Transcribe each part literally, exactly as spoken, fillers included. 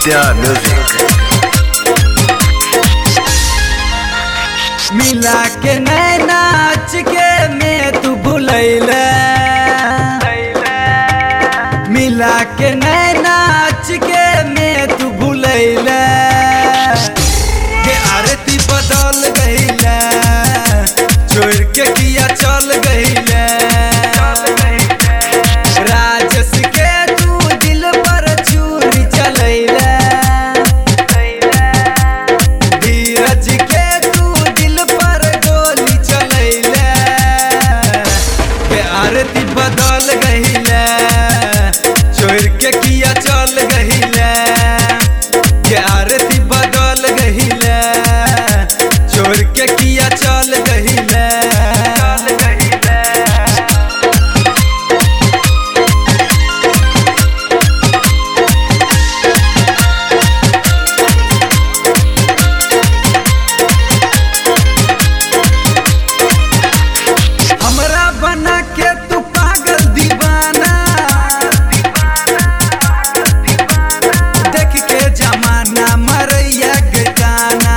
विद्या music. मिला के नैना नाच के मैं तू भुलैले, मिला के नैना नाच के मैं तू भुलैले, के आरती बदल गईले, छोड़ के किया चल गईले, राजस के तू दिल पर छुरी चलैले, धीरज के तू दिल पर गोली चलैले, के आरती बदल गईले, छोड़ के किया चल गईले, के आरती बदल गईले, छोड़ के किया चल गईले। हमरा बना के तू पागल दीवाना, देख के जमाना मरैया के गाना,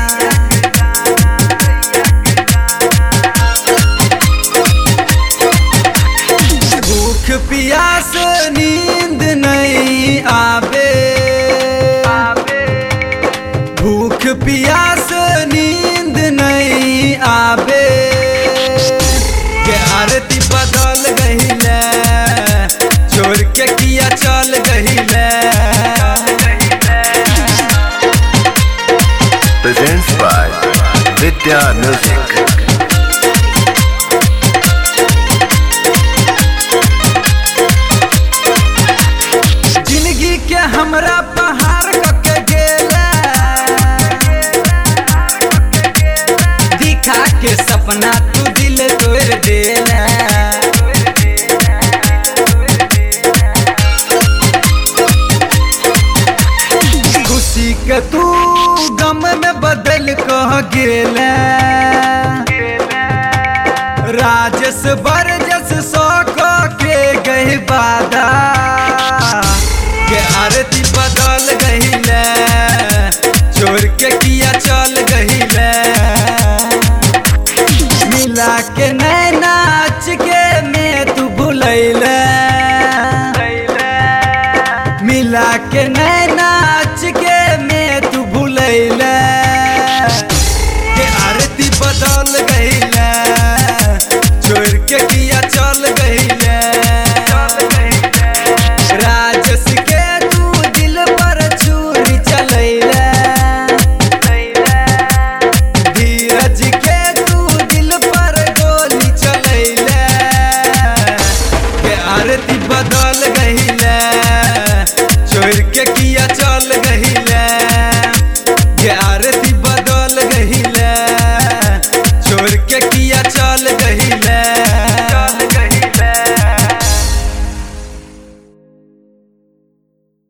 भूख प्यास नींद नहीं आवे, भूख प्यास नींद नहीं आवे, के आरती बदल गईले, छोड़ के किया चल गईले। Presents by Vidya Music। जिंदगी के हमरा पहाड़ कके गेला, दिखा के सपना तू दिल तोड़ देला, खुशी के तू गम में बदल कह गेला,